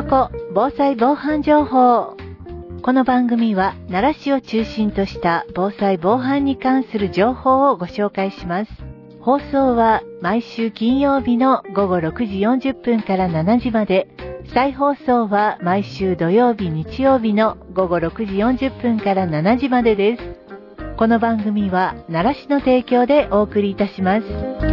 子防災防犯情報。この番組は奈良市を中心とした防災防犯に関する情報をご紹介します。放送は毎週金曜日の午後6時40分から7時まで、再放送は毎週土曜日日曜日の午後6時40分から7時までです。この番組は奈良市の提供でお送りいたします。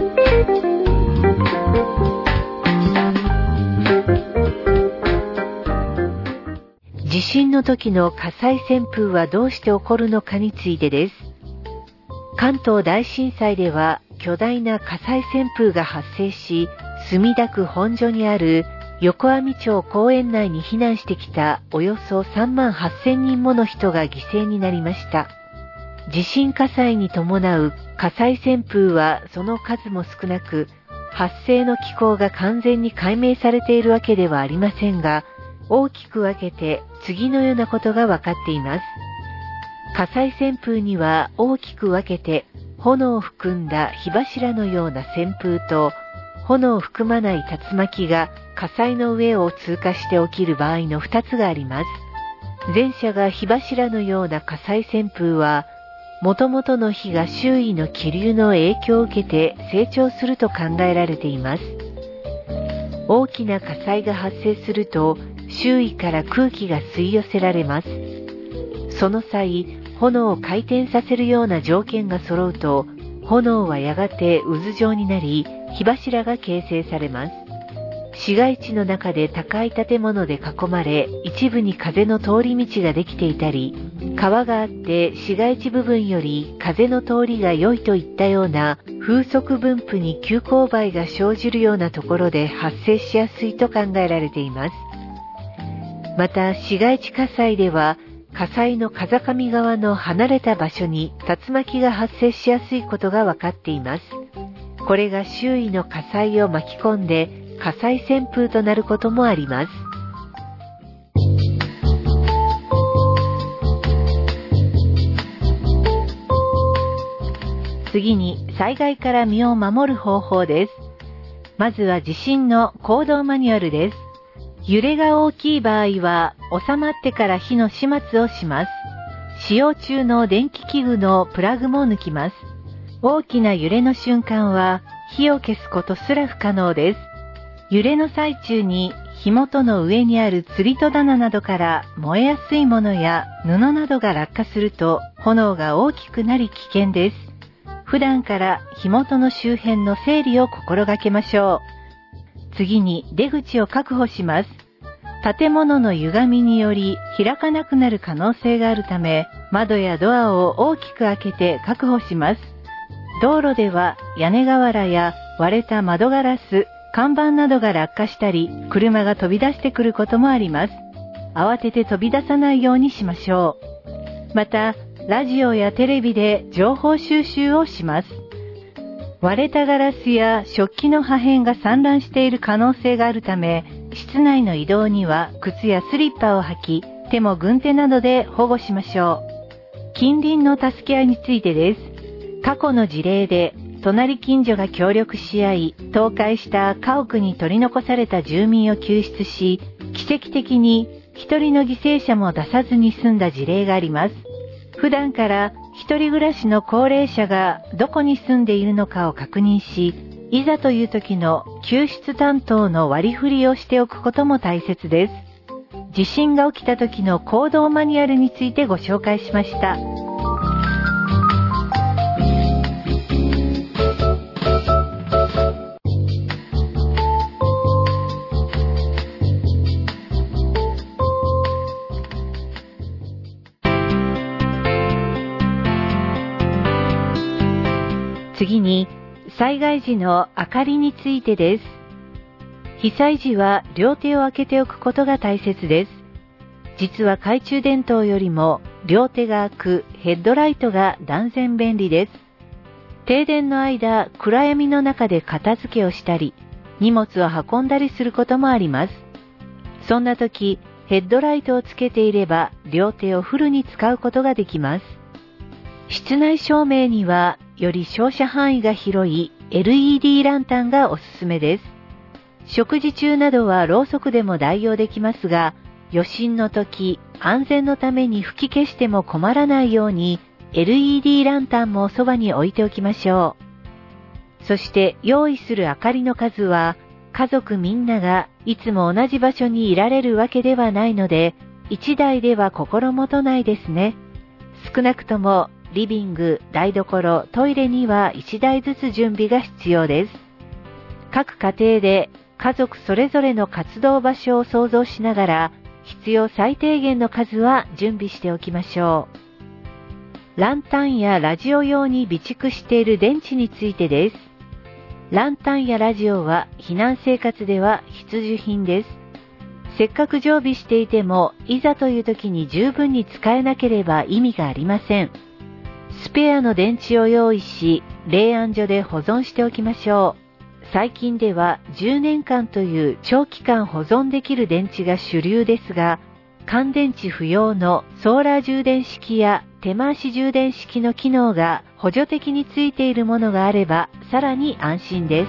地震の時の火災旋風はどうして起こるのかについてです。関東大震災では巨大な火災旋風が発生し、墨田区本所にある横網町公園内に避難してきたおよそ3万8000人もの人が犠牲になりました。地震火災に伴う火災旋風はその数も少なく、発生の機構が完全に解明されているわけではありませんが、大きく分けて次のようなことが分かっています。火災旋風には大きく分けて、炎を含んだ火柱のような旋風と、炎を含まない竜巻が火災の上を通過して起きる場合の2つがあります。前者が火柱のような火災旋風は、元々の火が周囲の気流の影響を受けて成長すると考えられています。大きな火災が発生すると、周囲から空気が吸い寄せられます。その際、炎を回転させるような条件が揃うと、炎はやがて渦状になり、火柱が形成されます。市街地の中で高い建物で囲まれ、一部に風の通り道ができていたり、川があって市街地部分より風の通りが良いといったような風速分布に急勾配が生じるようなところで発生しやすいと考えられています。また、市街地火災では、火災の風上側の離れた場所に竜巻が発生しやすいことが分かっています。これが周囲の火災を巻き込んで火災旋風となることもあります。次に、災害から身を守る方法です。まずは地震の行動マニュアルです。揺れが大きい場合は、収まってから火の始末をします。使用中の電気器具のプラグも抜きます。大きな揺れの瞬間は、火を消すことすら不可能です。揺れの最中に、火元の上にある釣り戸棚などから燃えやすいものや布などが落下すると、炎が大きくなり危険です。普段から火元の周辺の整理を心がけましょう。次に出口を確保します。建物の歪みにより開かなくなる可能性があるため、窓やドアを大きく開けて確保します。道路では屋根瓦や割れた窓ガラス、看板などが落下したり、車が飛び出してくることもあります。慌てて飛び出さないようにしましょう。また、ラジオやテレビで情報収集をします。割れたガラスや食器の破片が散乱している可能性があるため、室内の移動には靴やスリッパを履き、手も軍手などで保護しましょう。近隣の助け合いについてです。過去の事例で、隣近所が協力し合い、倒壊した家屋に取り残された住民を救出し、奇跡的に一人の犠牲者も出さずに済んだ事例があります。普段から一人暮らしの高齢者がどこに住んでいるのかを確認し、いざという時の救出担当の割り振りをしておくことも大切です。地震が起きた時の行動マニュアルについてご紹介しました。次に、災害時の明かりについてです。被災時は両手を開けておくことが大切です。実は懐中電灯よりも両手が開くヘッドライトが断然便利です。停電の間、暗闇の中で片付けをしたり、荷物を運んだりすることもあります。そんな時、ヘッドライトをつけていれば両手をフルに使うことができます。室内照明にはより照射範囲が広い LED ランタンがおすすめです。 食事中などはろうそくでも代用できますが、余震の時、安全のために吹き消しても困らないように LED ランタンもそばに置いておきましょう。そして用意する明かりの数は、家族みんながいつも同じ場所にいられるわけではないので、1台では心もとないですね。少なくともリビング、台所、トイレには1台ずつ準備が必要です。各家庭で家族それぞれの活動場所を想像しながら、必要最低限の数は準備しておきましょう。ランタンやラジオ用に備蓄している電池についてです。ランタンやラジオは避難生活では必需品です。せっかく常備していても、いざという時に十分に使えなければ意味がありません。スペアの電池を用意し、冷暗所で保存しておきましょう。最近では10年間という長期間保存できる電池が主流ですが、乾電池不要のソーラー充電式や手回し充電式の機能が補助的についているものがあればさらに安心です。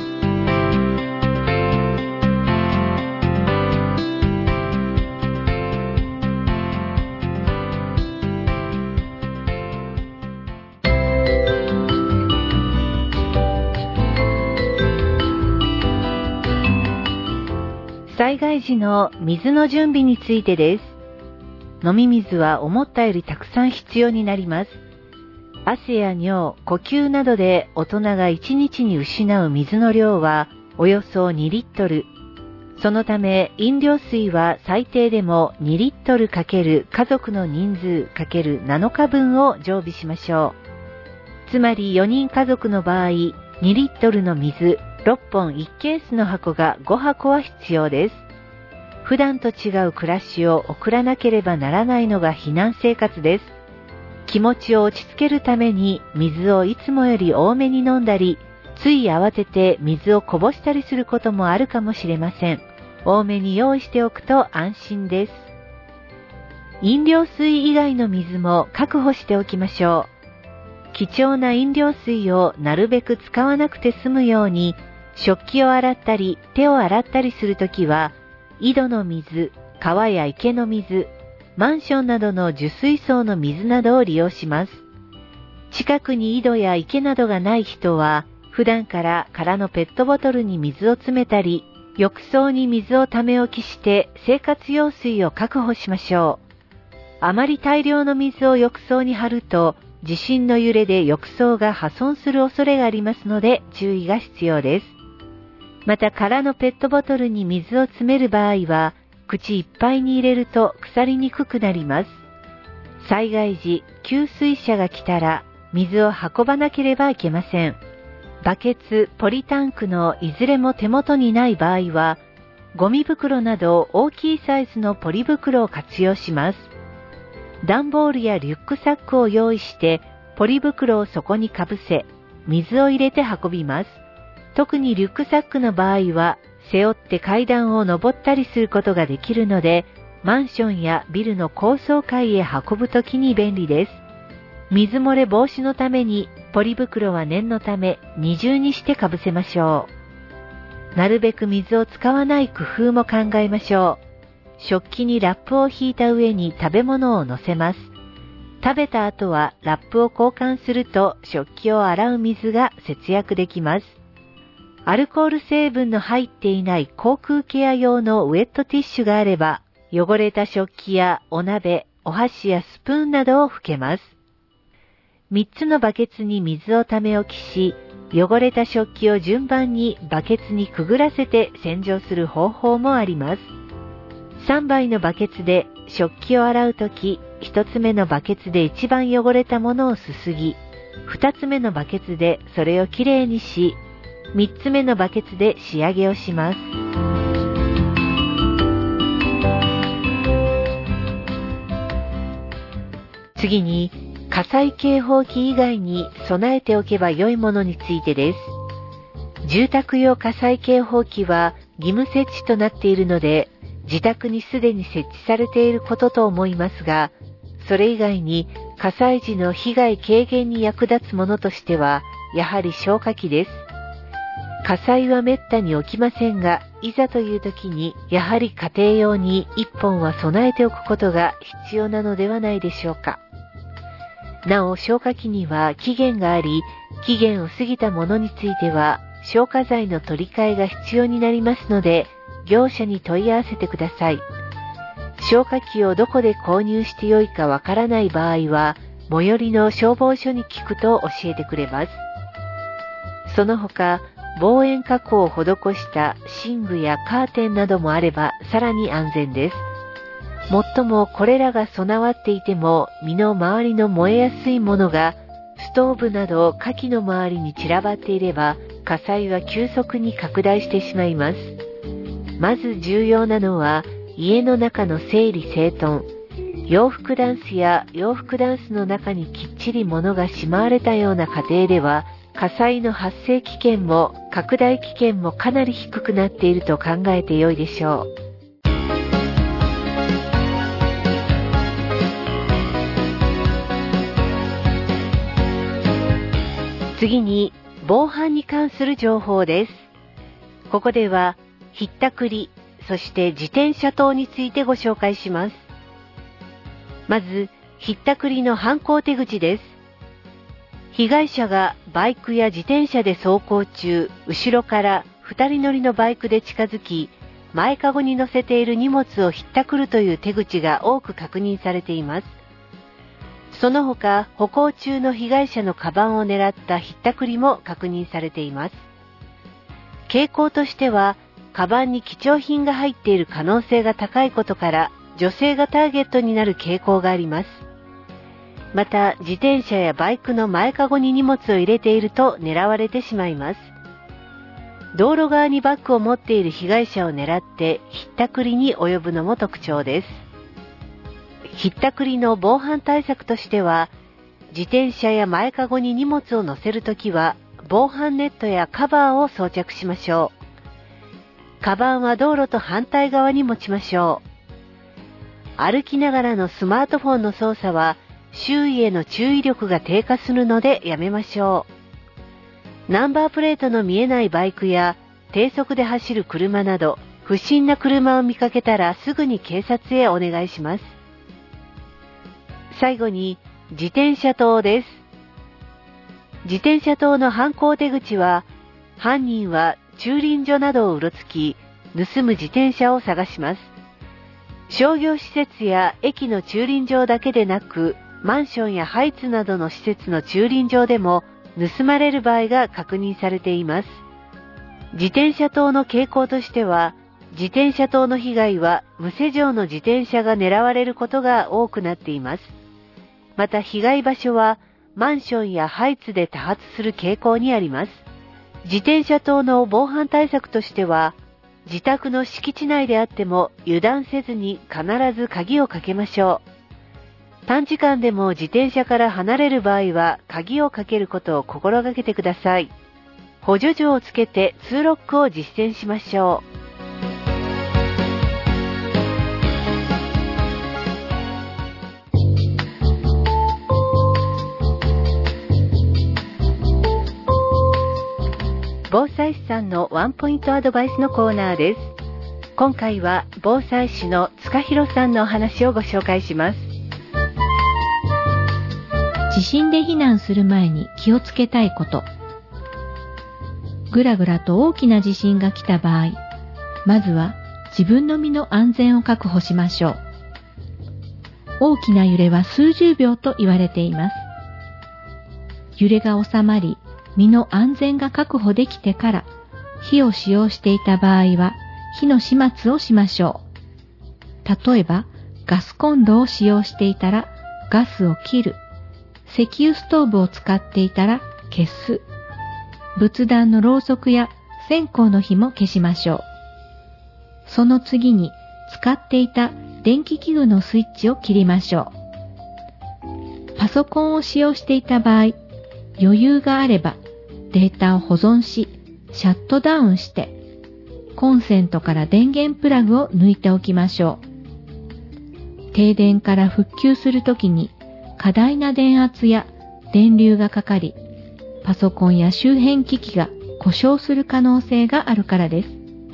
災害時の水の準備についてです。飲み水は思ったよりたくさん必要になります。汗や尿、呼吸などで大人が1日に失う水の量はおよそ2リットル。そのため飲料水は最低でも2リットル×家族の人数×7日分を常備しましょう。つまり4人家族の場合、2リットルの水6本1ケースの箱が5箱は必要です。普段と違う暮らしを送らなければならないのが避難生活です。気持ちを落ち着けるために水をいつもより多めに飲んだり、つい慌てて水をこぼしたりすることもあるかもしれません。多めに用意しておくと安心です。飲料水以外の水も確保しておきましょう。貴重な飲料水をなるべく使わなくて済むように、食器を洗ったり手を洗ったりするときは、井戸の水、川や池の水、マンションなどの受水槽の水などを利用します。近くに井戸や池などがない人は、普段から空のペットボトルに水を詰めたり、浴槽に水をため置きして生活用水を確保しましょう。あまり大量の水を浴槽に張ると、地震の揺れで浴槽が破損する恐れがありますので注意が必要です。また空のペットボトルに水を詰める場合は、口いっぱいに入れると腐りにくくなります。災害時、給水車が来たら水を運ばなければいけません。バケツ、ポリタンクのいずれも手元にない場合は、ゴミ袋など大きいサイズのポリ袋を活用します。段ボールやリュックサックを用意して、ポリ袋をそこにかぶせ、水を入れて運びます。特にリュックサックの場合は、背負って階段を登ったりすることができるので、マンションやビルの高層階へ運ぶときに便利です。水漏れ防止のために、ポリ袋は念のため二重にしてかぶせましょう。なるべく水を使わない工夫も考えましょう。食器にラップを引いた上に食べ物を乗せます。食べた後はラップを交換すると食器を洗う水が節約できます。アルコール成分の入っていない口腔ケア用のウェットティッシュがあれば、汚れた食器やお鍋、お箸やスプーンなどを拭けます。3つのバケツに水をため置きし、汚れた食器を順番にバケツにくぐらせて洗浄する方法もあります。3杯のバケツで食器を洗うとき、1つ目のバケツで一番汚れたものをすすぎ、2つ目のバケツでそれをきれいにし、3つ目のバケツで仕上げをします。次に、火災警報器以外に備えておけば良いものについてです。住宅用火災警報器は義務設置となっているので、自宅にすでに設置されていることと思いますが、それ以外に火災時の被害軽減に役立つものとしては、やはり消火器です。 火災はめったに起きませんが、いざという時にやはり家庭用に1本は備えておくことが必要なのではないでしょうか。なお、消火器には期限があり、期限を過ぎたものについては消火剤の取り替えが必要になりますので、業者に問い合わせてください。消火器をどこで購入してよいかわからない場合は、最寄りの消防署に聞くと教えてくれます。その他、防煙加工を施した寝具やカーテンなどもあればさらに安全です。もっともこれらが備わっていても身の回りの燃えやすいものがストーブなど火器の周りに散らばっていれば火災は急速に拡大してしまいます。まず重要なのは家の中の整理整頓。洋服ダンスや洋服ダンスの中にきっちり物がしまわれたような家庭では火災の発生危険も拡大危険もかなり低くなっていると考えてよいでしょう。次に防犯に関する情報です。ここではひったくり、そして自転車盗についてご紹介します。まず、ひったくりの犯行手口です。被害者がバイクや自転車で走行中、後ろから2人乗りのバイクで近づき、前かごに乗せている荷物をひったくるという手口が多く確認されています。その他、歩行中の被害者のカバンを狙ったひったくりも確認されています。傾向としては、カバンに貴重品が入っている可能性が高いことから、女性がターゲットになる傾向があります。また、自転車やバイクの前かごに荷物を入れていると狙われてしまいます。道路側にバッグを持っている被害者を狙ってひったくりに及ぶのも特徴です。ひったくりの防犯対策としては、自転車や前かごに荷物を乗せるときは、防犯ネットやカバーを装着しましょう。カバンは道路と反対側に持ちましょう。歩きながらのスマートフォンの操作は周囲への注意力が低下するのでやめましょう。ナンバープレートの見えないバイクや低速で走る車など不審な車を見かけたらすぐに警察へお願いします。最後に自転車盗です。自転車盗の犯行手口は、犯人は駐輪場などをうろつき盗む自転車を探します。商業施設や駅の駐輪場だけでなく、マンションやハイツなどの施設の駐輪場でも盗まれる場合が確認されています。自転車盗の傾向としては、自転車盗の被害は無施錠の自転車が狙われることが多くなっています。また被害場所はマンションやハイツで多発する傾向にあります。自転車盗の防犯対策としては、自宅の敷地内であっても油断せずに必ず鍵をかけましょう。短時間でも自転車から離れる場合は鍵をかけることを心がけてください。補助錠をつけてツーロックを実践しましょう。防災士さんのワンポイントアドバイスのコーナーです。今回は防災士の塚弘さんのお話をご紹介します。 地震で避難する前に気をつけたいこと。ぐらぐらと大きな地震が来た場合、まずは自分の身の安全を確保しましょう。大きな揺れは数十秒と言われています。揺れが収まり、身の安全が確保できてから火を使用していた場合は火の始末をしましょう。例えばガスコンロを使用していたらガスを切る。石油ストーブを使っていたら消す。仏壇のろうそくや線香の火も消しましょう。その次に使っていた電気器具のスイッチを切りましょう。パソコンを使用していた場合、余裕があればデータを保存し、シャットダウンして、コンセントから電源プラグを抜いておきましょう。停電から復旧するときに過大な電圧や電流がかかり、パソコンや周辺機器が故障する可能性があるからです。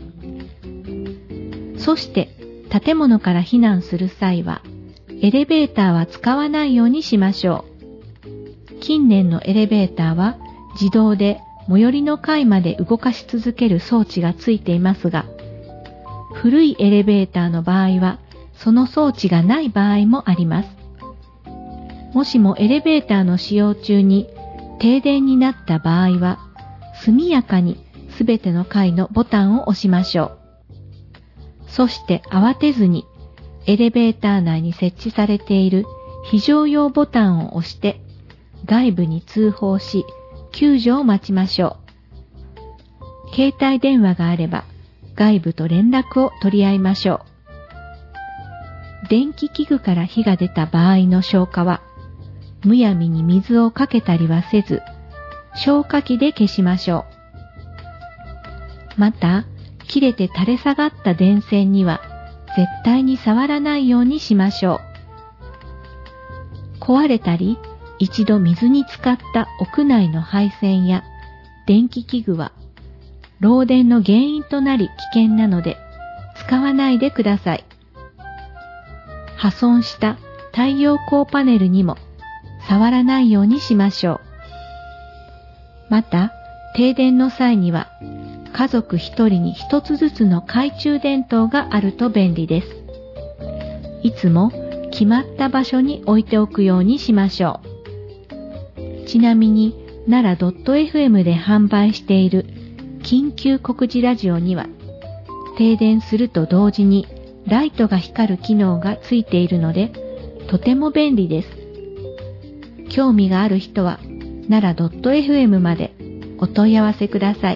そして建物から避難する際は、エレベーターは使わないようにしましょう。近年のエレベーターは自動で最寄りの階まで動かし続ける装置がついていますが、古いエレベーターの場合はその装置がない場合もあります。もしもエレベーターの使用中に停電になった場合は、速やかにすべての階のボタンを押しましょう。そして慌てずにエレベーター内に設置されている非常用ボタンを押して外部に通報し救助を待ちましょう。携帯電話があれば外部と連絡を取り合いましょう。電気器具から火が出た場合の消火は、むやみに水をかけたりはせず、消火器で消しましょう。また、切れて垂れ下がった電線には絶対に触らないようにしましょう。壊れたり、一度水に浸かった屋内の配線や電気器具は、漏電の原因となり危険なので、使わないでください。破損した太陽光パネルにも触らないようにしましょう。また、停電の際には、家族一人に一つずつの懐中電灯があると便利です。いつも決まった場所に置いておくようにしましょう。ちなみに、奈良 .fm で販売している緊急告示ラジオには、停電すると同時にライトが光る機能がついているので、とても便利です。興味がある人は、奈良 .fm までお問い合わせください。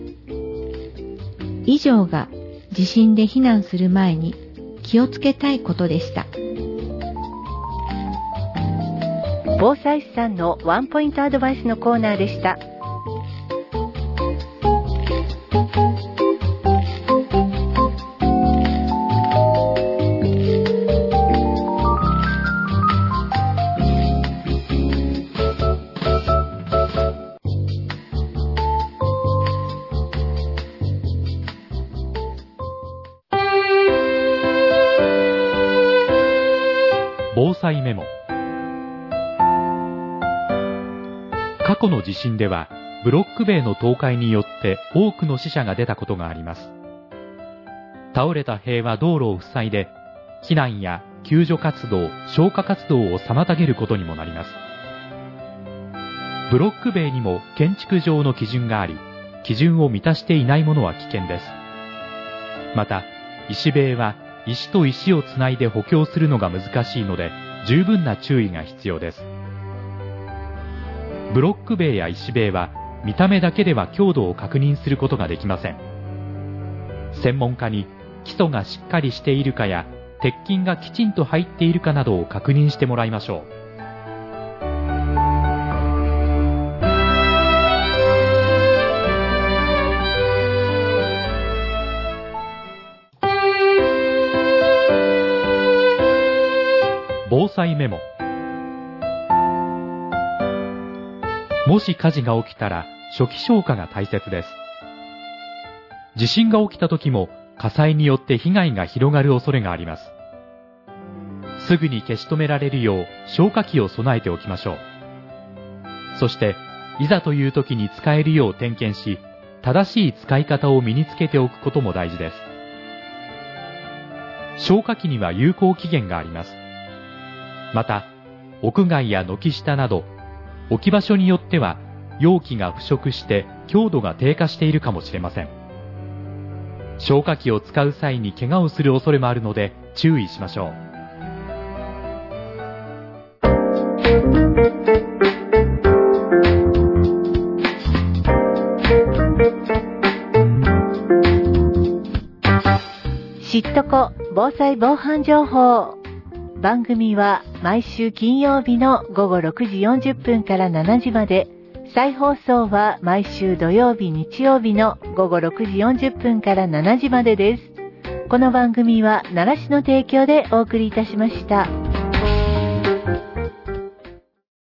以上が地震で避難する前に気をつけたいことでした。 防災士さんのワンポイントアドバイスのコーナーでした。 防災メモ。過去の地震ではブロック塀の倒壊によって多くの死者が出たことがあります。倒れた塀は道路を塞いで避難や救助活動、消火活動を妨げることにもなります。ブロック塀にも建築上の基準があり、基準を満たしていないものは危険です。また、石塀は石と石をつないで補強するのが難しいので、十分な注意が必要です。ブロック塀や石塀は見た目だけでは強度を確認することができません。専門家に基礎がしっかりしているかや鉄筋がきちんと入っているかなどを確認してもらいましょう。防災メモ。もし火事が起きたら初期消火が大切です。地震が起きた時も火災によって被害が広がる恐れがあります。すぐに消し止められるよう消火器を備えておきましょう。そしていざという時に使えるよう点検し、正しい使い方を身につけておくことも大事です。消火器には有効期限があります。また、屋外や軒下など、置き場所によっては容器が腐食して強度が低下しているかもしれません。消火器を使う際に怪我をする恐れもあるので注意しましょう。 知っとこ防災防犯情報。番組は毎週金曜日の午後6時40分から7時まで、再放送は毎週土曜日日曜日の午後6時40分から7時までです。この番組は奈良市の提供でお送りいたしました。